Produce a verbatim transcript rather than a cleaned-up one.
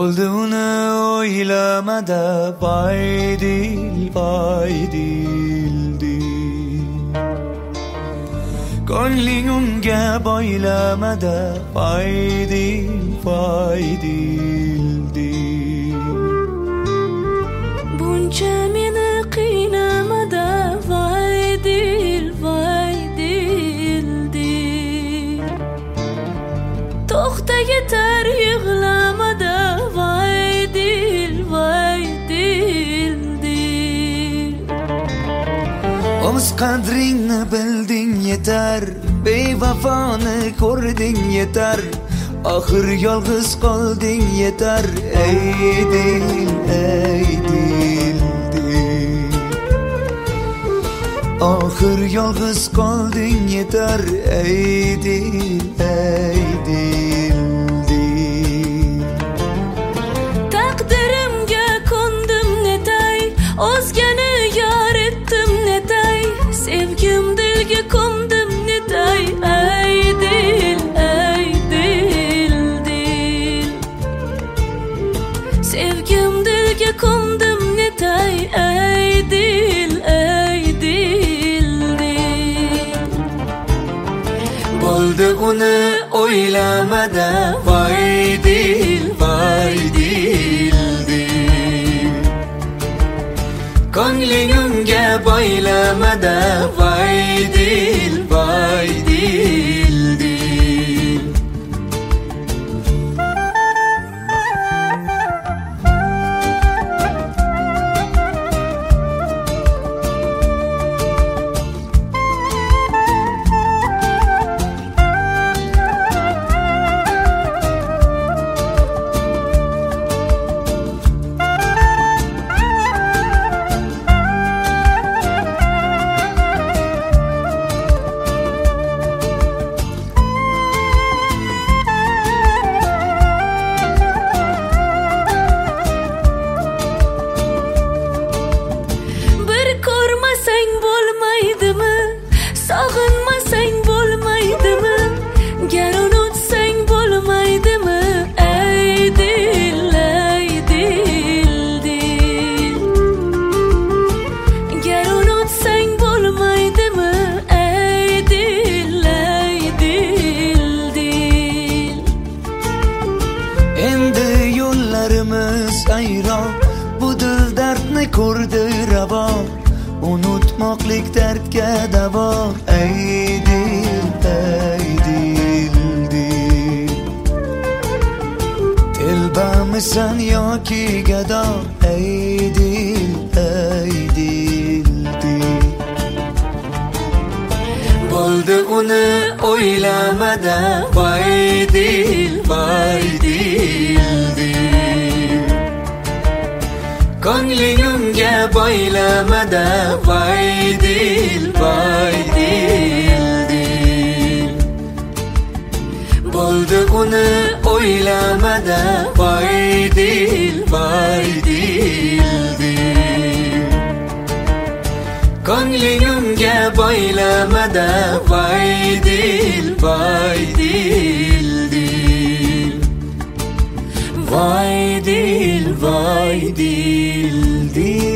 Bo'ldi uni o'ylamada voy dil, voy dil, dil. Ko'ngling unga boylamada voy dil, voy dil, dil. Buncha meni qiynamada voy dil, voy dil, dil. To'xta yetar yig'lamada voy dil, voy dil, dil. O'z qadringni bilding yetar, bevafoni ko'rding yetar, oxir yolg'iz qolding yetar. Ey dil, ey dil, dil. Oxir yolg'iz qolding yetar. Ey dil, ey dil, dil. Taqdirimga ko'ndim netay, o'zgani yor etdim netay, sevgim dilga ko'mdim netay. Ey dil, ey dil, dil. Sevgim dilga ko'mdim netay. Ey dil, ey dil, dil. Bo'ldi uni o'ylamada voy dil, voy dil, dil. Ko'ngling unga boylamada voy dil, voy dil, dil. Bir ko'rmasang bo'lmaydimi? Sog'inmasang bo'lmaydimi? Gar unutsang bo'lmaydimi? Ey dil, ey dil, dil. Gar unutsang bo'lmaydimi? Ey dil, ey dil, dil. Endi yo'llarimiz ayron, bu dil dardni ko'rdi ravo, unutmoqlik dardga davo. Ey dil, ey dil, dil. Telbamisan yoki gado? Ey dil, ey dil, dil. Bo'ldi uni o'ylamada voy dil, voy dil, dil. Ko'ngling unga boylamada voy dil, voy dil, dil. Bo'ldi uni o'ylamada voy dil, voy dil, dil. Ko'ngling unga boylamada voy dil, voy dil, dil. Voy dil, voy dil, dil.